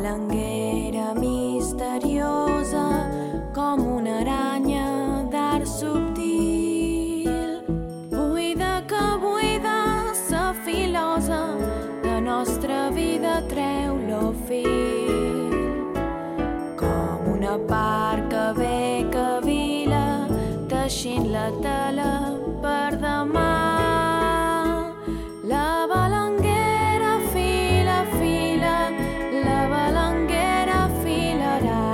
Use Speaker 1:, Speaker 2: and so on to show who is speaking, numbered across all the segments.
Speaker 1: balanguera misteriosa com una aranya d'art subtil, buida que buida sa filosa, la nostra vida treu-lo fil, com una part que ve que vila, teixint la tela per demà. La balanguera fila, fila, la balanguera filarà,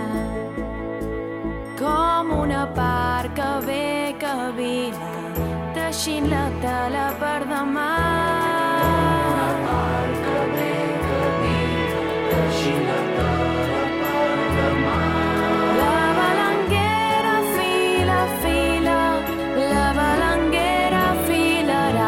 Speaker 1: com una part que ve que vila, teixint la tela per demà. Una part que ve que vila, teixint la tela per demà. La balanguera fila, fila, la balanguera filarà.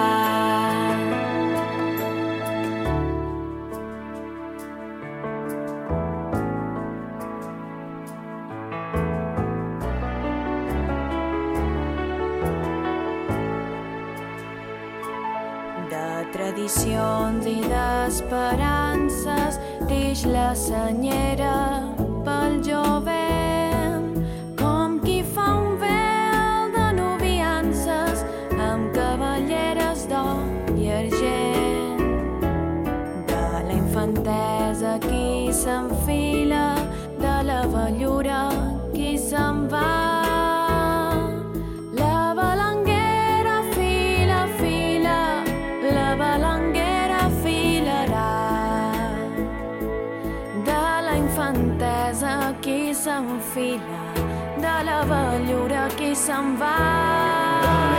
Speaker 1: Tradicions i d'esperances teix la senyera pel jovent, com qui fa un vel de noviances amb cavalleres d'or i argent. De la infantesa qui s'enfila, de la vellura qui se'n va. La balanguera filarà, de la infantesa qui s'enfila, de la vellura qui se'n va.